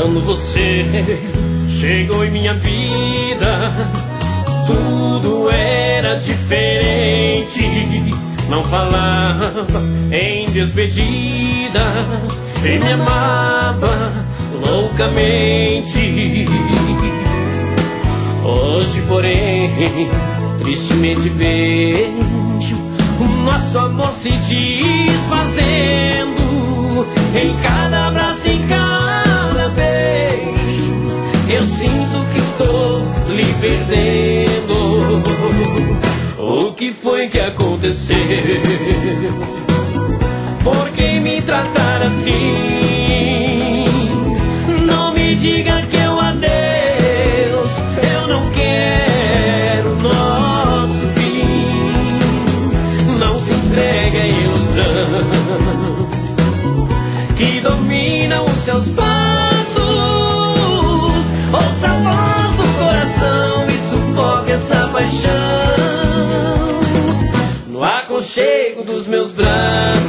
Quando você chegou em minha vida, tudo era diferente. Não falava em despedida e me amava loucamente. Hoje, porém, tristemente vejo o nosso amor se desfazendo. Em cada abraço, em cada beijo, eu sinto que estou lhe perdendo. O que foi que aconteceu? Por que me tratar assim? Não me diga que é o adeus, eu não quero nosso fim. Não se entregue à ilusão que domina os seus passos. Ouça a voz do coração e sufoque essa paixão no aconchego dos meus braços.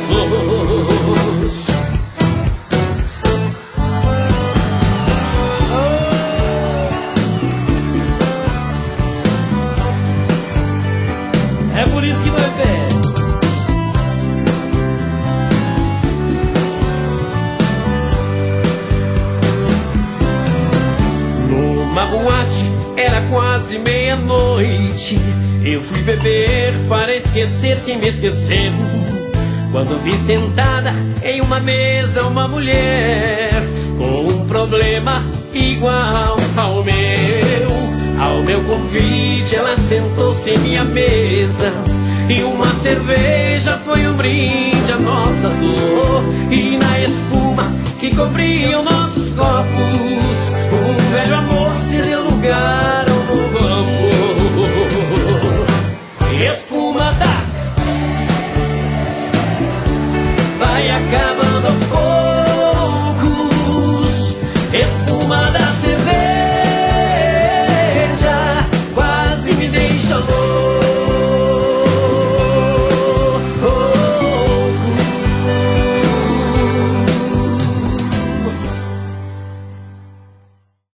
É por isso que vai ver. Numa boate, era quase meia-noite. Eu fui beber para esquecer quem me esqueceu. Quando vi sentada em uma mesa uma mulher com um problema igual ao meu. Ao meu convite ela sentou-se em minha mesa e uma cerveja foi um brinde à nossa dor. E na espuma que cobria os nossos copos, um velho amor